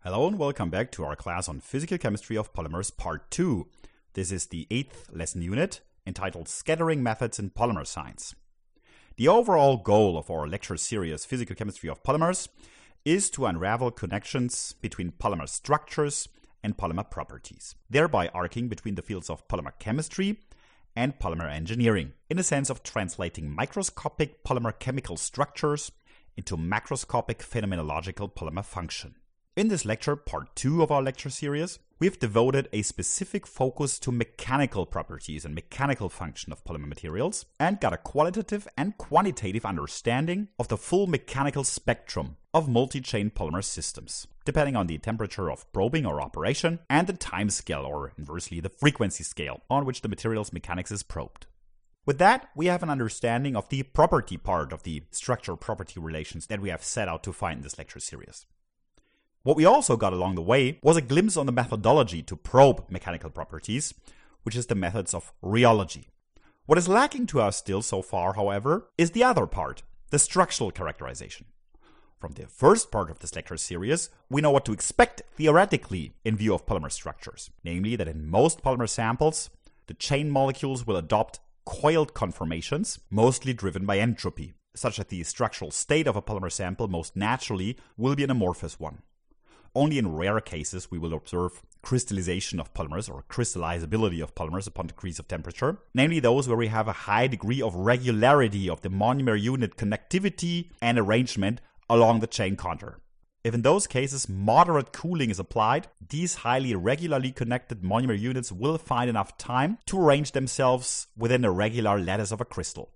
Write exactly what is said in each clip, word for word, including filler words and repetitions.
Hello and welcome back to our class on Physical Chemistry of Polymers Part two. This is the eighth lesson unit entitled Scattering Methods in Polymer Science. The overall goal of our lecture series Physical Chemistry of Polymers is to unravel connections between polymer structures and polymer properties, thereby arcing between the fields of polymer chemistry and polymer engineering, in the sense of translating microscopic polymer chemical structures into macroscopic phenomenological polymer function. In this lecture, part two of our lecture series, we've devoted a specific focus to mechanical properties and mechanical function of polymer materials and got a qualitative and quantitative understanding of the full mechanical spectrum of multi-chain polymer systems, depending on the temperature of probing or operation and the time scale, or inversely the frequency scale, on which the material's mechanics is probed. With that, we have an understanding of the property part of the structure-property relations that we have set out to find in this lecture series. What we also got along the way was a glimpse on the methodology to probe mechanical properties, which is the methods of rheology. What is lacking to us still so far, however, is the other part, the structural characterization. From the first part of this lecture series, we know what to expect theoretically in view of polymer structures, namely that in most polymer samples, the chain molecules will adopt coiled conformations, mostly driven by entropy, such that the structural state of a polymer sample most naturally will be an amorphous one. Only in rare cases we will observe crystallization of polymers or crystallizability of polymers upon degrees of temperature, namely those where we have a high degree of regularity of the monomer unit connectivity and arrangement along the chain contour. If in those cases moderate cooling is applied, these highly regularly connected monomer units will find enough time to arrange themselves within a regular lattice of a crystal.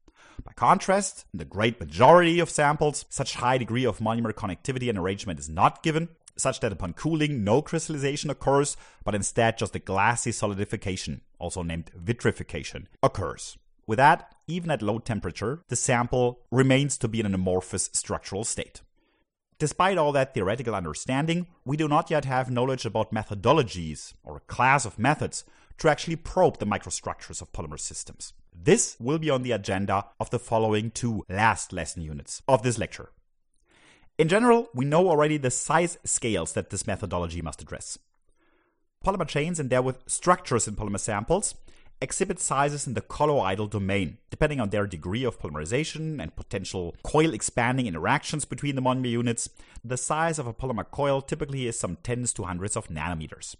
By contrast, in the great majority of samples, such high degree of monomer connectivity and arrangement is not given, such that upon cooling no crystallization occurs, but instead just a glassy solidification, also named vitrification, occurs. With that, even at low temperature, the sample remains to be in an amorphous structural state. Despite all that theoretical understanding, we do not yet have knowledge about methodologies, or a class of methods, to actually probe the microstructures of polymer systems. This will be on the agenda of the following two last lesson units of this lecture. In general, we know already the size scales that this methodology must address. Polymer chains and therewith structures in polymer samples exhibit sizes in the colloidal domain, depending on their degree of polymerization and potential coil expanding interactions between the monomer units. The size of a polymer coil typically is some tens to hundreds of nanometers.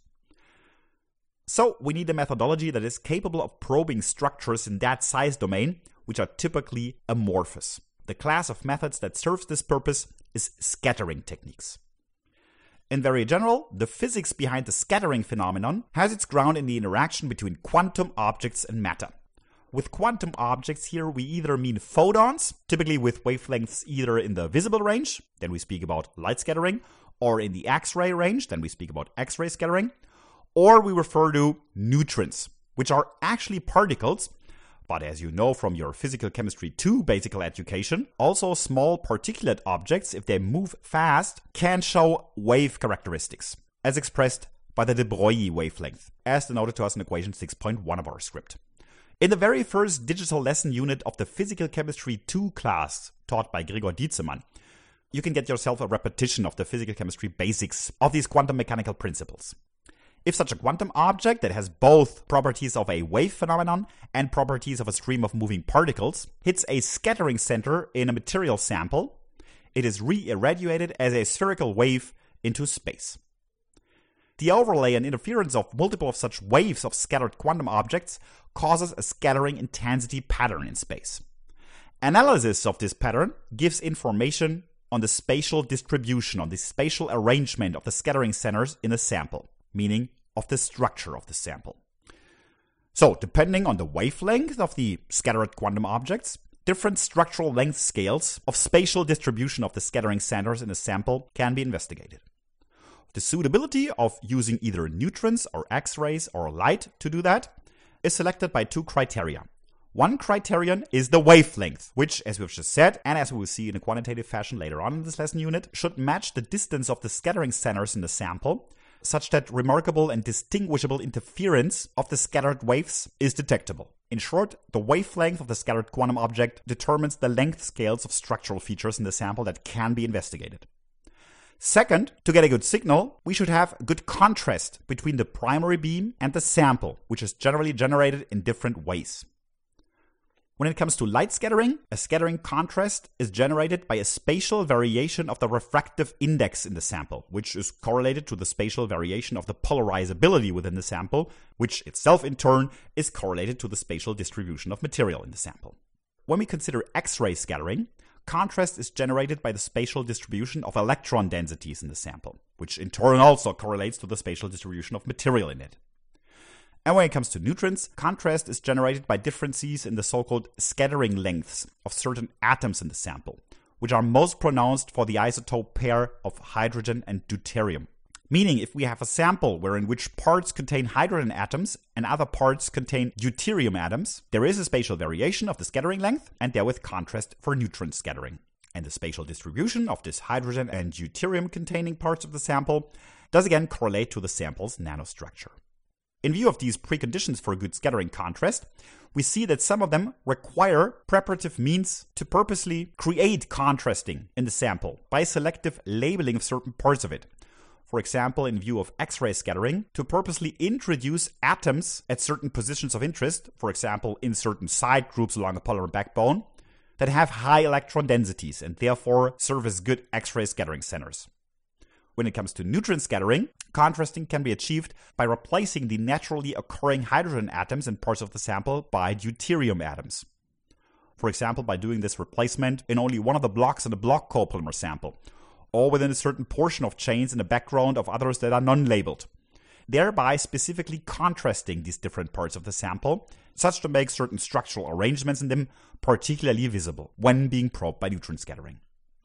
So we need a methodology that is capable of probing structures in that size domain, which are typically amorphous. The class of methods that serves this purpose is scattering techniques. In very general, the physics behind the scattering phenomenon has its ground in the interaction between quantum objects and matter. With quantum objects here, we either mean photons, typically with wavelengths either in the visible range, then we speak about light scattering, or in the X-ray range, then we speak about X-ray scattering, or we refer to neutrons, which are actually particles, but as you know from your Physical Chemistry two basic education, also small particulate objects, if they move fast, can show wave characteristics, as expressed by the de Broglie wavelength, as denoted to us in equation six point one of our script. In the very first digital lesson unit of the Physical Chemistry two class taught by Gregor Dietzemann, you can get yourself a repetition of the physical chemistry basics of these quantum mechanical principles. If such a quantum object that has both properties of a wave phenomenon and properties of a stream of moving particles hits a scattering center in a material sample, it is re-irradiated as a spherical wave into space. The overlay and interference of multiple of such waves of scattered quantum objects causes a scattering intensity pattern in space. Analysis of this pattern gives information on the spatial distribution, on the spatial arrangement of the scattering centers in a sample, meaning of the structure of the sample. So, depending on the wavelength of the scattered quantum objects, different structural length scales of spatial distribution of the scattering centers in a sample can be investigated. The suitability of using either neutrons or X-rays or light to do that is selected by two criteria. One criterion is the wavelength, which, as we've just said, and as we will see in a quantitative fashion later on in this lesson unit, should match the distance of the scattering centers in the sample, such that remarkable and distinguishable interference of the scattered waves is detectable. In short, the wavelength of the scattered quantum object determines the length scales of structural features in the sample that can be investigated. Second, to get a good signal, we should have good contrast between the primary beam and the sample, which is generally generated in different ways. When it comes to light scattering, a scattering contrast is generated by a spatial variation of the refractive index in the sample, which is correlated to the spatial variation of the polarizability within the sample, which itself in turn is correlated to the spatial distribution of material in the sample. When we consider X-ray scattering, contrast is generated by the spatial distribution of electron densities in the sample, which in turn also correlates to the spatial distribution of material in it. And when it comes to neutrons, contrast is generated by differences in the so-called scattering lengths of certain atoms in the sample, which are most pronounced for the isotope pair of hydrogen and deuterium. Meaning, if we have a sample wherein which parts contain hydrogen atoms and other parts contain deuterium atoms, there is a spatial variation of the scattering length and therewith contrast for neutron scattering. And the spatial distribution of this hydrogen and deuterium containing parts of the sample does again correlate to the sample's nanostructure. In view of these preconditions for a good scattering contrast, we see that some of them require preparative means to purposely create contrasting in the sample by selective labeling of certain parts of it. For example, in view of X-ray scattering, to purposely introduce atoms at certain positions of interest, for example, in certain side groups along a polymer backbone, that have high electron densities and therefore serve as good X-ray scattering centers. When it comes to neutron scattering, contrasting can be achieved by replacing the naturally occurring hydrogen atoms in parts of the sample by deuterium atoms. For example, by doing this replacement in only one of the blocks in the block copolymer sample, or within a certain portion of chains in the background of others that are non-labeled, thereby specifically contrasting these different parts of the sample, such to make certain structural arrangements in them particularly visible when being probed by neutron scattering.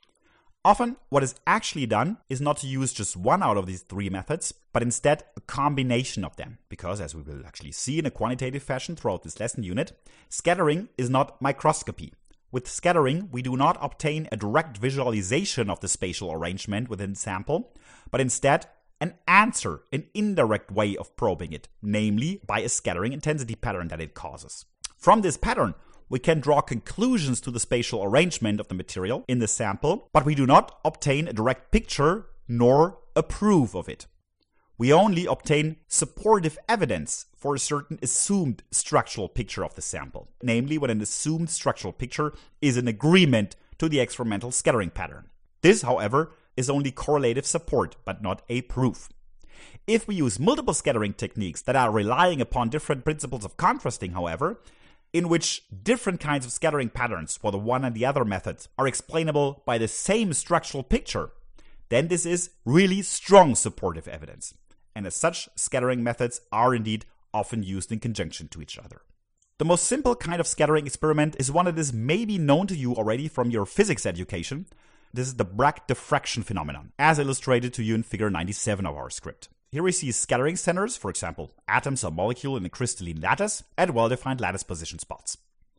Often, what is actually done is not to use just one out of these three methods, but instead a combination of them. Because, as we will actually see in a quantitative fashion throughout this lesson unit, scattering is not microscopy. With scattering, we do not obtain a direct visualization of the spatial arrangement within the sample, but instead an answer, an indirect way of probing it, namely by a scattering intensity pattern that it causes. From this pattern, we can draw conclusions to the spatial arrangement of the material in the sample, but we do not obtain a direct picture nor a proof of it. We only obtain supportive evidence for a certain assumed structural picture of the sample, namely when an assumed structural picture is in agreement to the experimental scattering pattern. This, however, is only correlative support, but not a proof. If we use multiple scattering techniques that are relying upon different principles of contrasting, however, in which different kinds of scattering patterns for the one and the other methods are explainable by the same structural picture, then this is really strong supportive evidence. And as such, scattering methods are indeed often used in conjunction to each other. The most simple kind of scattering experiment is one that is maybe known to you already from your physics education. This is the Bragg diffraction phenomenon, as illustrated to you in figure ninety-seven of our script. Here we see scattering centers, for example, atoms or molecule in a crystalline lattice, at well-defined lattice position spots.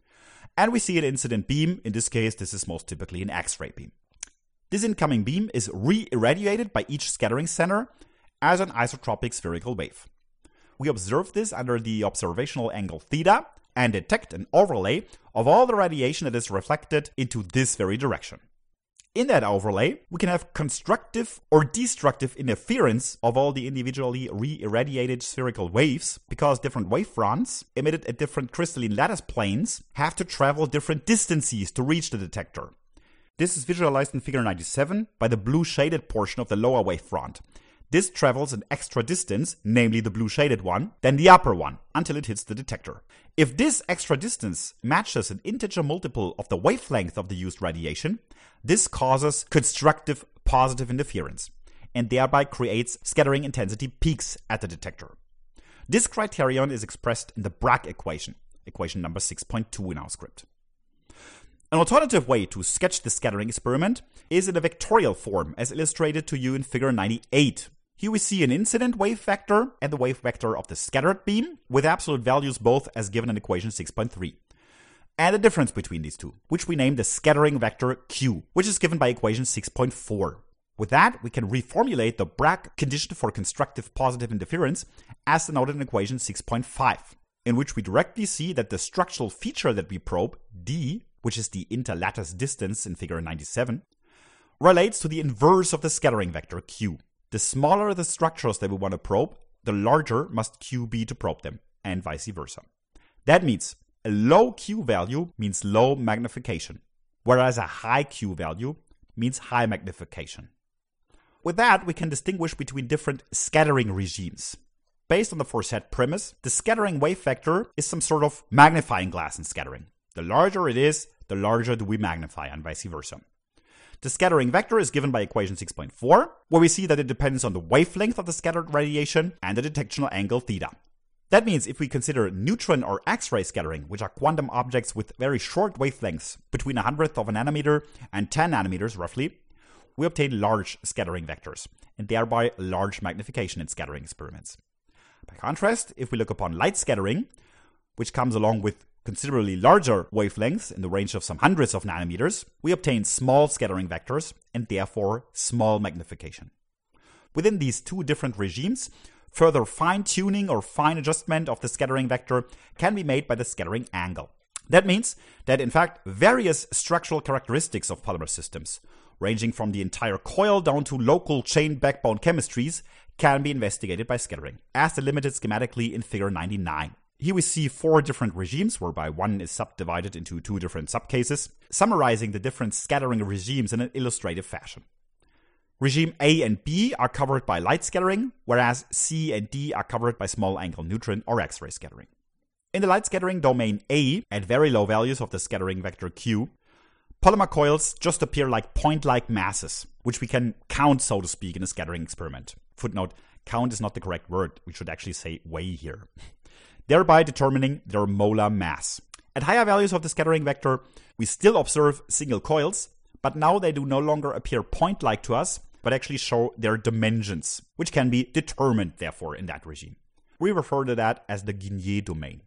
And we see an incident beam. In this case, this is most typically an X-ray beam. This incoming beam is re-irradiated by each scattering center as an isotropic spherical wave. We observe this under the observational angle theta and detect an overlay of all the radiation that is reflected into this very direction. In that overlay, we can have constructive or destructive interference of all the individually re-irradiated spherical waves, because different wave fronts emitted at different crystalline lattice planes have to travel different distances to reach the detector. This is visualized in figure ninety-seven by the blue shaded portion of the lower wave front. This travels an extra distance, namely the blue shaded one, than the upper one, until it hits the detector. If this extra distance matches an integer multiple of the wavelength of the used radiation, this causes constructive positive interference, and thereby creates scattering intensity peaks at the detector. This criterion is expressed in the Bragg equation, equation number six point two in our script. An alternative way to sketch the scattering experiment is in a vectorial form, as illustrated to you in figure ninety-eight. Here we see an incident wave vector and the wave vector of the scattered beam, with absolute values both as given in equation six point three. And a difference between these two, which we name the scattering vector Q, which is given by equation six point four. With that, we can reformulate the Bragg condition for constructive positive interference as denoted in equation six point five, in which we directly see that the structural feature that we probe, D, which is the interlattice distance in figure ninety-seven, relates to the inverse of the scattering vector Q. The smaller the structures that we want to probe, the larger must Q be to probe them, and vice versa. That means a low Q value means low magnification, whereas a high Q value means high magnification. With that, we can distinguish between different scattering regimes. Based on the foresaid premise, the scattering wave vector is some sort of magnifying glass in scattering. The larger it is, the larger do we magnify, and vice versa. The scattering vector is given by equation six point four, where we see that it depends on the wavelength of the scattered radiation and the detectional angle theta. That means if we consider neutron or X-ray scattering, which are quantum objects with very short wavelengths between a hundredth of a nanometer and ten nanometers roughly, we obtain large scattering vectors, and thereby large magnification in scattering experiments. By contrast, if we look upon light scattering, which comes along with considerably larger wavelengths in the range of some hundreds of nanometers, we obtain small scattering vectors and therefore small magnification. Within these two different regimes, further fine-tuning or fine adjustment of the scattering vector can be made by the scattering angle. That means that in fact various structural characteristics of polymer systems, ranging from the entire coil down to local chain backbone chemistries, can be investigated by scattering, as delimited schematically in figure ninety-nine. Here we see four different regimes, whereby one is subdivided into two different subcases, summarizing the different scattering regimes in an illustrative fashion. Regime A and B are covered by light scattering, whereas C and D are covered by small angle neutron or X-ray scattering. In the light scattering domain A, at very low values of the scattering vector Q, polymer coils just appear like point-like masses, which we can count, so to speak, in a scattering experiment. Footnote, count is not the correct word. We should actually say weigh here. Thereby determining their molar mass. At higher values of the scattering vector, we still observe single coils, but now they do no longer appear point-like to us, but actually show their dimensions, which can be determined, therefore, in that regime. We refer to that as the Guinier domain.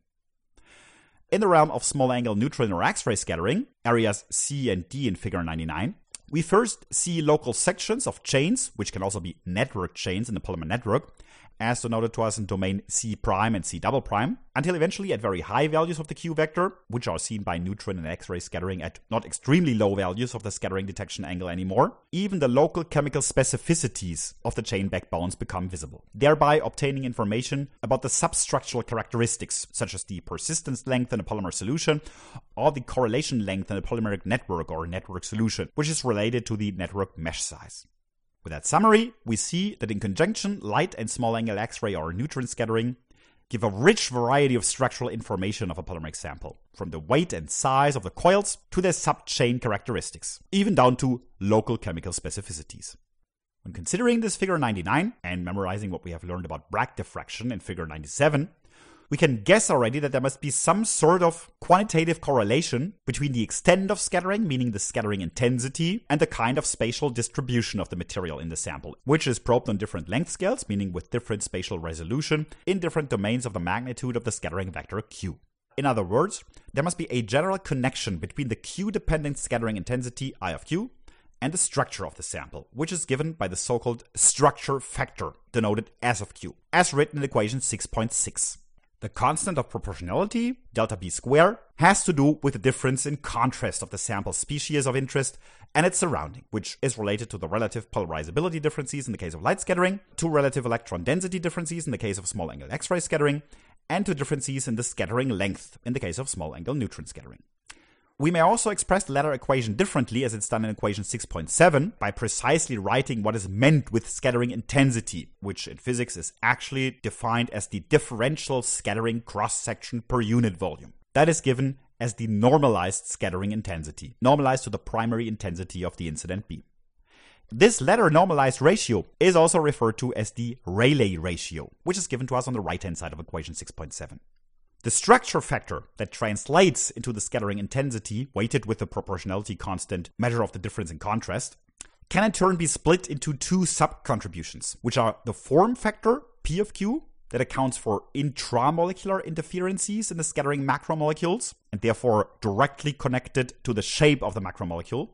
In the realm of small angle neutron or X-ray scattering, areas C and D in figure ninety-nine, we first see local sections of chains, which can also be network chains in the polymer network, as denoted to us in domain C prime and C double prime, until eventually at very high values of the Q vector, which are seen by neutron and X-ray scattering at not extremely low values of the scattering detection angle anymore, even the local chemical specificities of the chain backbones become visible, thereby obtaining information about the substructural characteristics, such as the persistence length in a polymer solution, or the correlation length in a polymeric network or network solution, which is related to the network mesh size. With that summary, we see that in conjunction, light and small angle X-ray or neutron scattering give a rich variety of structural information of a polymeric sample, from the weight and size of the coils to their subchain characteristics, even down to local chemical specificities. When considering this figure ninety-nine and memorizing what we have learned about Bragg diffraction in figure ninety-seven, we can guess already that there must be some sort of quantitative correlation between the extent of scattering, meaning the scattering intensity, and the kind of spatial distribution of the material in the sample, which is probed on different length scales, meaning with different spatial resolution, in different domains of the magnitude of the scattering vector Q. In other words, there must be a general connection between the Q-dependent scattering intensity I of Q and the structure of the sample, which is given by the so-called structure factor, denoted S of Q, as written in equation six point six. The constant of proportionality, delta B square, has to do with the difference in contrast of the sample species of interest and its surrounding, which is related to the relative polarizability differences in the case of light scattering, to relative electron density differences in the case of small angle X-ray scattering, and to differences in the scattering length in the case of small angle neutron scattering. We may also express the latter equation differently, as it's done in equation six point seven, by precisely writing what is meant with scattering intensity, which in physics is actually defined as the differential scattering cross-section per unit volume. That is given as the normalized scattering intensity, normalized to the primary intensity of the incident beam. This latter normalized ratio is also referred to as the Rayleigh ratio, which is given to us on the right-hand side of equation six point seven. The structure factor that translates into the scattering intensity, weighted with the proportionality constant, measure of the difference in contrast, can in turn be split into two sub-contributions, which are the form factor, P of Q, that accounts for intramolecular interferences in the scattering macromolecules, and therefore directly connected to the shape of the macromolecule,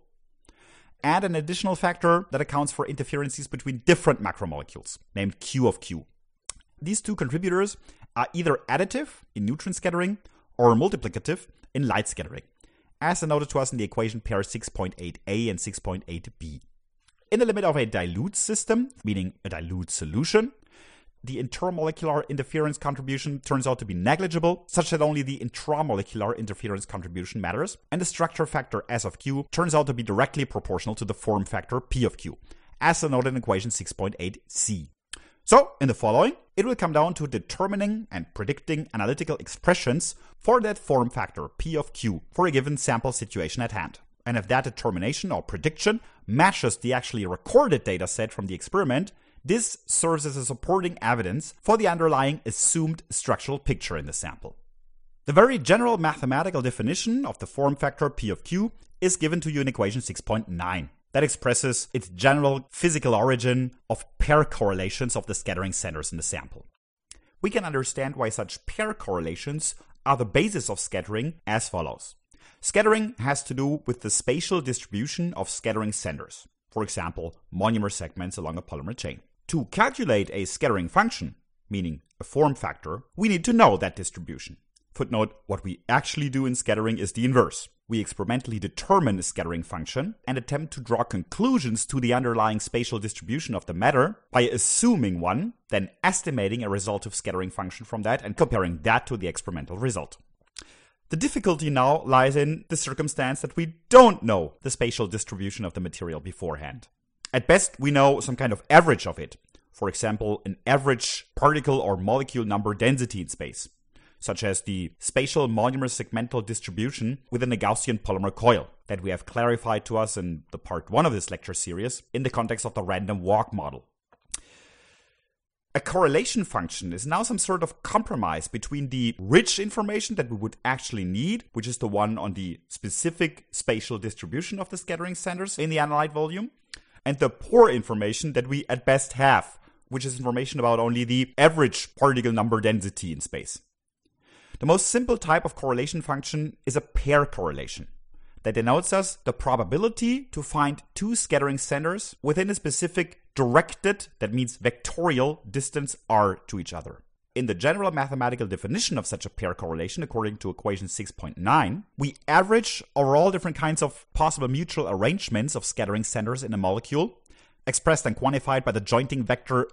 and an additional factor that accounts for interferences between different macromolecules, named Q of Q. These two contributors are either additive in neutron scattering or multiplicative in light scattering, as denoted to us in the equation pair six point eight a and six point eight b. In the limit of a dilute system, meaning a dilute solution, the intermolecular interference contribution turns out to be negligible, such that only the intramolecular interference contribution matters, and the structure factor S of Q turns out to be directly proportional to the form factor P of Q, as denoted in equation six point eight c. So, in the following, it will come down to determining and predicting analytical expressions for that form factor P of Q for a given sample situation at hand. And if that determination or prediction matches the actually recorded data set from the experiment, this serves as a supporting evidence for the underlying assumed structural picture in the sample. The very general mathematical definition of the form factor P of Q is given to you in equation six point nine. That expresses its general physical origin of pair correlations of the scattering centers in the sample. We can understand why such pair correlations are the basis of scattering as follows. Scattering has to do with the spatial distribution of scattering centers, for example, monomer segments along a polymer chain. To calculate a scattering function, meaning a form factor, we need to know that distribution. Footnote, what we actually do in scattering is the inverse. We experimentally determine a scattering function and attempt to draw conclusions to the underlying spatial distribution of the matter by assuming one, then estimating a resultive scattering function from that and comparing that to the experimental result. The difficulty now lies in the circumstance that we don't know the spatial distribution of the material beforehand. At best, we know some kind of average of it. For example, an average particle or molecule number density in space, such as the spatial monomer segmental distribution within a Gaussian polymer coil that we have clarified to us in the part one of this lecture series in the context of the random walk model. A correlation function is now some sort of compromise between the rich information that we would actually need, which is the one on the specific spatial distribution of the scattering centers in the analyte volume, and the poor information that we at best have, which is information about only the average particle number density in space. The most simple type of correlation function is a pair correlation that denotes us the probability to find two scattering centers within a specific directed, that means vectorial, distance r to each other. In the general mathematical definition of such a pair correlation, according to equation six point nine, we average over all different kinds of possible mutual arrangements of scattering centers in a molecule, expressed and quantified by the jointing vector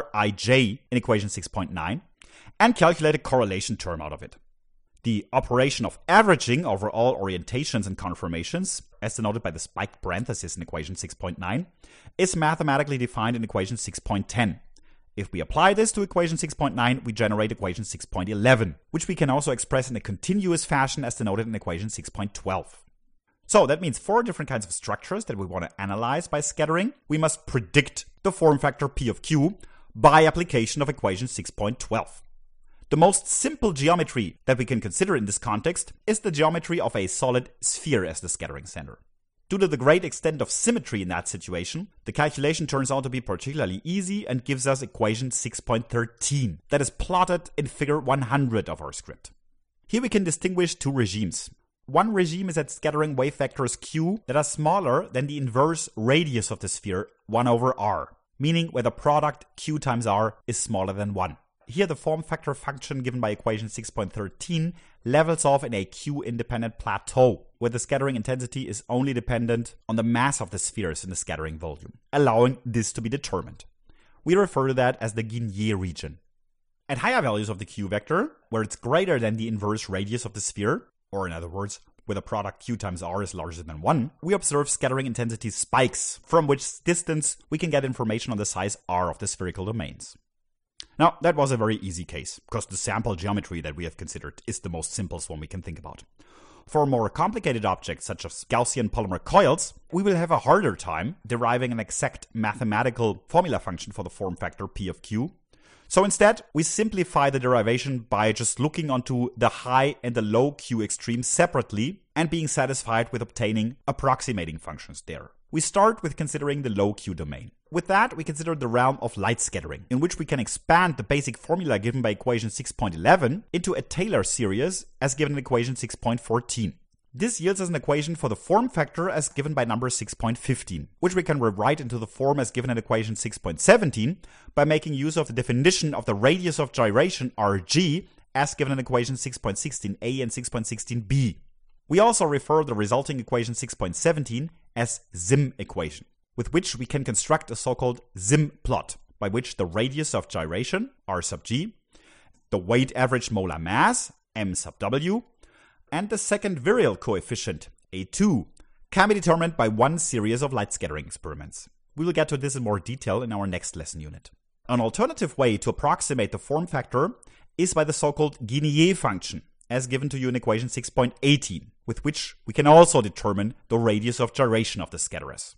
Rij in equation six point nine, and calculate a correlation term out of it. The operation of averaging over all orientations and conformations, as denoted by the spiked parenthesis in equation six point nine, is mathematically defined in equation six point ten. If we apply this to equation six point nine, we generate equation six point eleven, which we can also express in a continuous fashion as denoted in equation six point twelve. So that means four different kinds of structures that we want to analyze by scattering. We must predict the form factor P of Q by application of equation six point twelve. The most simple geometry that we can consider in this context is the geometry of a solid sphere as the scattering center. Due to the great extent of symmetry in that situation, the calculation turns out to be particularly easy and gives us equation six point thirteen that is plotted in figure one hundred of our script. Here we can distinguish two regimes. One regime is at scattering wave vectors q that are smaller than the inverse radius of the sphere, one over r, meaning where the product q times r is smaller than one. Here the form factor function given by equation six point thirteen levels off in a q-independent plateau, where the scattering intensity is only dependent on the mass of the spheres in the scattering volume, allowing this to be determined. We refer to that as the Guinier region. At higher values of the q vector, where it's greater than the inverse radius of the sphere, or in other words, where the product q times r is larger than one, we observe scattering intensity spikes, from which distance we can get information on the size r of the spherical domains. Now, that was a very easy case, because the sample geometry that we have considered is the most simplest one we can think about. For more complicated objects, such as Gaussian polymer coils, we will have a harder time deriving an exact mathematical formula function for the form factor P of Q. So instead, we simplify the derivation by just looking onto the high and the low Q extremes separately and being satisfied with obtaining approximating functions there. We start with considering the low Q domain. With that, we consider the realm of light scattering, in which we can expand the basic formula given by equation six point eleven into a Taylor series as given in equation six point fourteen. This yields us an equation for the form factor as given by number six point fifteen, which we can rewrite into the form as given in equation six point seventeen by making use of the definition of the radius of gyration Rg as given in equation six point sixteen a and six point sixteen b. We also refer the resulting equation six point seventeen as Sim equation. with which we can construct a so-called Sim plot, by which the radius of gyration, r sub g, the weight average molar mass, m sub w, and the second virial coefficient, a two, can be determined by one series of light scattering experiments. We will get to this in more detail in our next lesson unit. An alternative way to approximate the form factor is by the so-called Guinier function, as given to you in equation six point one eight, with which we can also determine the radius of gyration of the scatterers.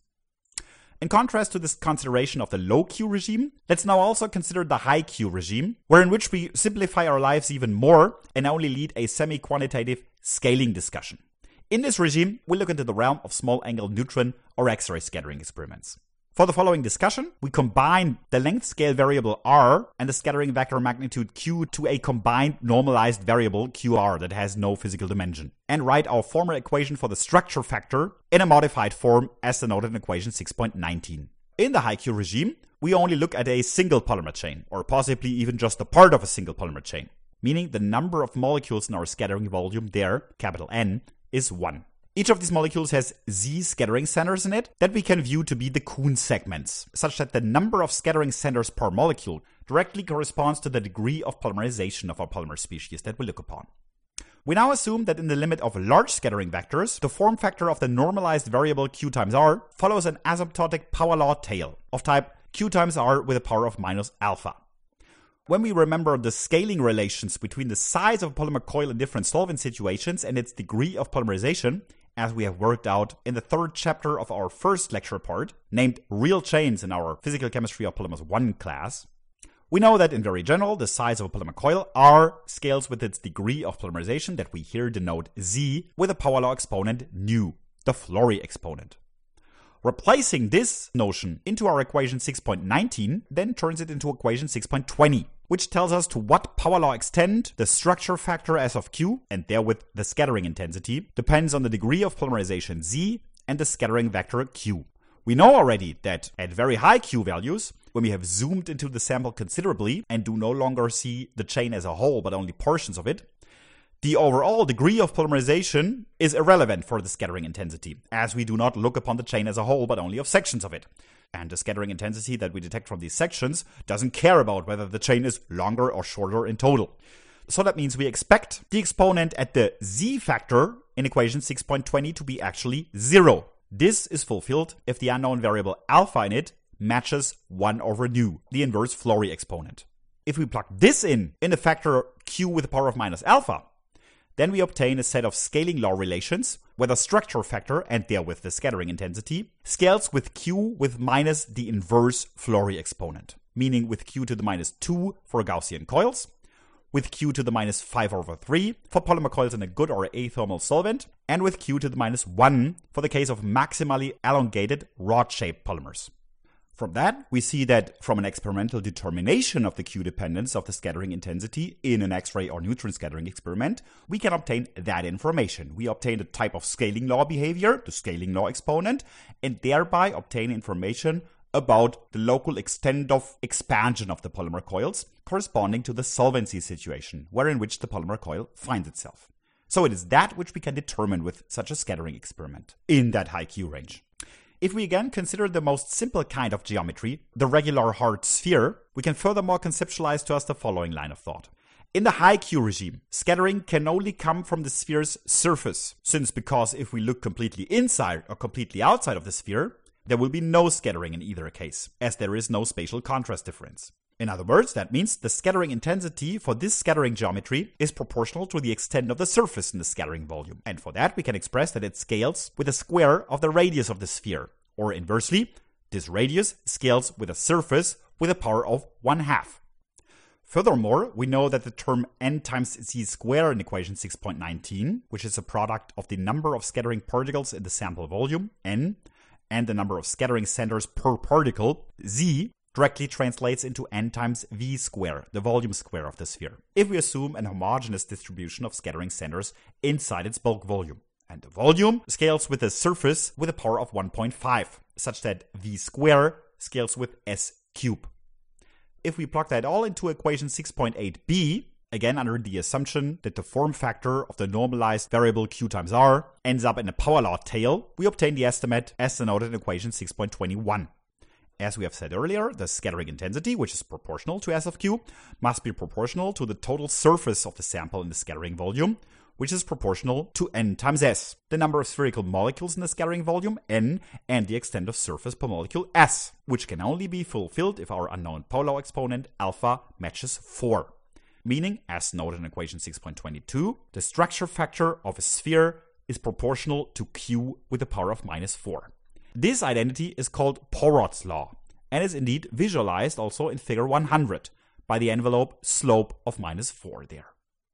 In contrast to this consideration of the low Q regime, let's now also consider the high Q regime, wherein which we simplify our lives even more and only lead a semi-quantitative scaling discussion. In this regime, we look into the realm of small-angle neutron or X-ray scattering experiments. For the following discussion, we combine the length scale variable r and the scattering vector magnitude q to a combined normalized variable qr that has no physical dimension, and write our former equation for the structure factor in a modified form as denoted in equation six point one nine. In the high Q regime, we only look at a single polymer chain, or possibly even just a part of a single polymer chain, meaning the number of molecules in our scattering volume there, capital N, is one. Each of these molecules has Z scattering centers in it that we can view to be the Kuhn segments, such that the number of scattering centers per molecule directly corresponds to the degree of polymerization of our polymer species that we look upon. We now assume that in the limit of large scattering vectors, the form factor of the normalized variable Q times R follows an asymptotic power law tail of type Q times R with a power of minus alpha. When we remember the scaling relations between the size of a polymer coil in different solvent situations and its degree of polymerization, as we have worked out in the third chapter of our first lecture part, named Real Chains in our Physical Chemistry of Polymers one class, we know that in very general, the size of a polymer coil, R, scales with its degree of polymerization that we here denote Z with a power law exponent nu, the Flory exponent. Replacing this notion into our equation six point one nine then turns it into equation six point two zero, which tells us to what power law extent the structure factor S of Q, and therewith the scattering intensity, depends on the degree of polymerization Z and the scattering vector Q. We know already that at very high Q values, when we have zoomed into the sample considerably and do no longer see the chain as a whole but only portions of it, the overall degree of polymerization is irrelevant for the scattering intensity, as we do not look upon the chain as a whole but only of sections of it. And the scattering intensity that we detect from these sections doesn't care about whether the chain is longer or shorter in total. So that means we expect the exponent at the Z factor in equation six point two zero to be actually zero. This is fulfilled if the unknown variable alpha in it matches one over nu, the inverse Flory exponent. If we plug this in in the factor Q with the power of minus alpha, then we obtain a set of scaling law relations where the structure factor, and therewith the scattering intensity, scales with Q with minus the inverse Flory exponent, meaning with Q to the minus two for Gaussian coils, with Q to the minus five over three for polymer coils in a good or athermal solvent, and with Q to the minus one for the case of maximally elongated rod-shaped polymers. From that, we see that from an experimental determination of the Q dependence of the scattering intensity in an X-ray or neutron scattering experiment, we can obtain that information. We obtain the type of scaling law behavior, the scaling law exponent, and thereby obtain information about the local extent of expansion of the polymer coils corresponding to the solvency situation wherein which the polymer coil finds itself. So it is that which we can determine with such a scattering experiment in that high Q range. If we again consider the most simple kind of geometry, the regular hard sphere, we can furthermore conceptualize to us the following line of thought. In the high Q regime, scattering can only come from the sphere's surface, since because if we look completely inside or completely outside of the sphere, there will be no scattering in either case, as there is no spatial contrast difference. In other words, that means the scattering intensity for this scattering geometry is proportional to the extent of the surface in the scattering volume. And for that, we can express that it scales with the square of the radius of the sphere. Or inversely, this radius scales with a surface with a power of one half. Furthermore, we know that the term n times z squared in equation six point one nine, which is a product of the number of scattering particles in the sample volume, n, and the number of scattering centers per particle, z, directly translates into n times v squared, the volume square of the sphere, if we assume an homogeneous distribution of scattering centers inside its bulk volume. And the volume scales with the surface with a power of one point five, such that v squared scales with s cubed. If we plug that all into equation six point eight b, again under the assumption that the form factor of the normalized variable q times r ends up in a power law tail, we obtain the estimate as denoted in equation six point two one. As we have said earlier, the scattering intensity, which is proportional to S of q, must be proportional to the total surface of the sample in the scattering volume, which is proportional to n times s, the number of spherical molecules in the scattering volume, n, and the extent of surface per molecule, s, which can only be fulfilled if our unknown power law exponent alpha matches four. Meaning, as noted in equation six point two two, the structure factor of a sphere is proportional to q with the power of minus four. This identity is called Porod's law, and is indeed visualized also in figure one hundred by the envelope slope of minus four there.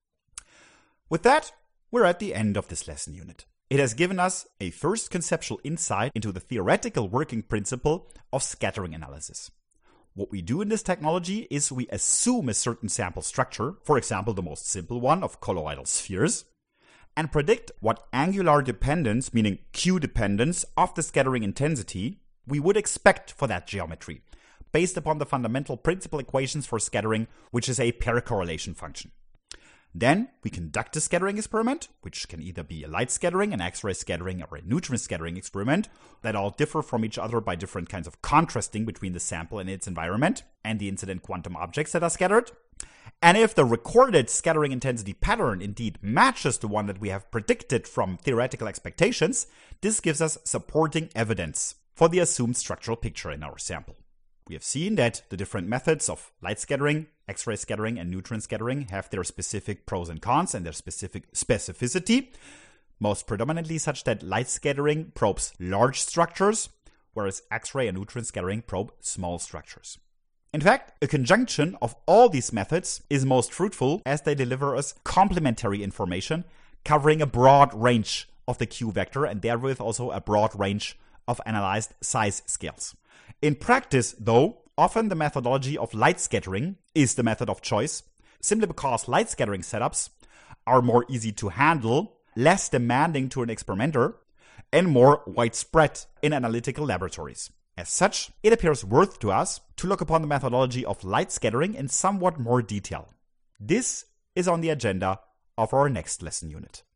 With that, we're at the end of this lesson unit. It has given us a first conceptual insight into the theoretical working principle of scattering analysis. What we do in this technology is we assume a certain sample structure, for example the most simple one of colloidal spheres, and predict what angular dependence, meaning q dependence, of the scattering intensity we would expect for that geometry, based upon the fundamental principal equations for scattering, which is a pericorrelation function. Then we conduct a scattering experiment, which can either be a light scattering, an X-ray scattering, or a neutron scattering experiment, that all differ from each other by different kinds of contrasting between the sample and its environment, and the incident quantum objects that are scattered. And if the recorded scattering intensity pattern indeed matches the one that we have predicted from theoretical expectations, this gives us supporting evidence for the assumed structural picture in our sample. We have seen that the different methods of light scattering, X-ray scattering, and neutron scattering have their specific pros and cons and their specific specificity, most predominantly such that light scattering probes large structures, whereas X-ray and neutron scattering probe small structures. In fact, a conjunction of all these methods is most fruitful as they deliver us complementary information covering a broad range of the Q vector and therewith also a broad range of analyzed size scales. In practice, though, often the methodology of light scattering is the method of choice, simply because light scattering setups are more easy to handle, less demanding to an experimenter, and more widespread in analytical laboratories. As such, it appears worth to us to look upon the methodology of light scattering in somewhat more detail. This is on the agenda of our next lesson unit.